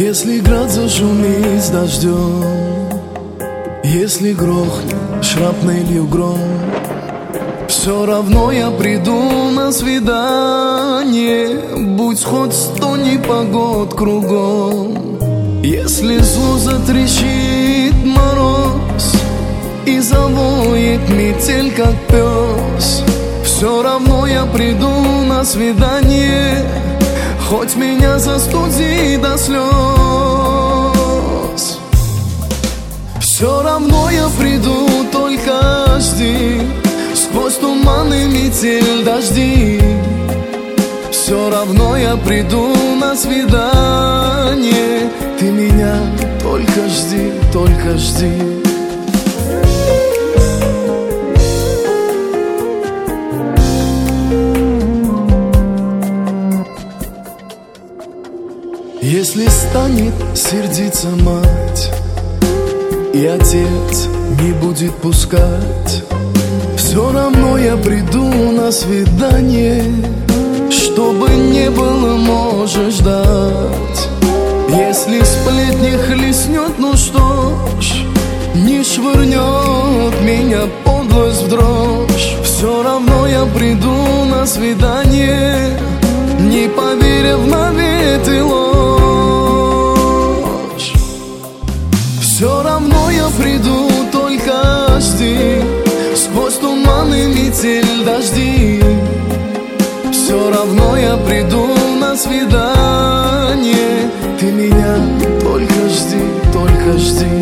Если град зашумит с дождем, если грохнет шрапнелью гром, все равно я приду на свидание, будь хоть 100 непогод кругом. Если зло затрещит мороз и завоет метель, как пес, все равно я приду на свидание, хоть меня застуди до слез. Все равно я приду, только жди, сквозь туманы, метель, дожди. Все равно я приду на свидание, ты меня только жди, только жди. Если станет сердиться мать и отец не будет пускать, все равно я приду на свидание, чтобы не было, можешь ждать. Если сплетни хлестнет, ну что ж, не швырнет меня подлость в дрожь, все равно я приду на свидание, не поверив в навет и ложь. Все равно я приду, только жди, сквозь туманы, метель, дожди. Все равно я приду на свидание, ты меня только жди, только жди.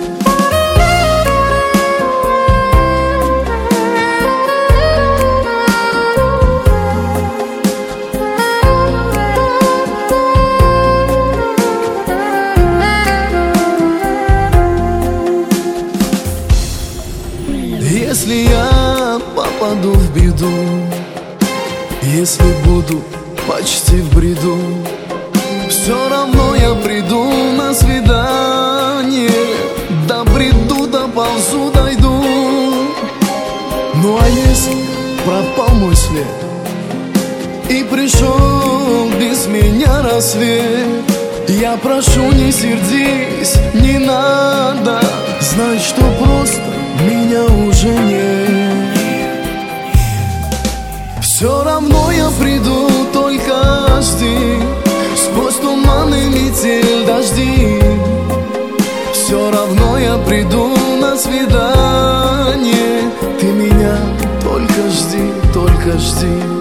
Если я попаду в беду, если буду почти в бреду, все равно я приду на свидание, добреду, доползу, дойду. Ну а если пропал мой след и пришел без меня рассвет, я прошу, не сердись, не надо, знай, что просто меня уже нет. Все равно я приду, только жди, сквозь туманы, метель, дожди. Все равно я приду на свидание, ты меня только жди, только жди.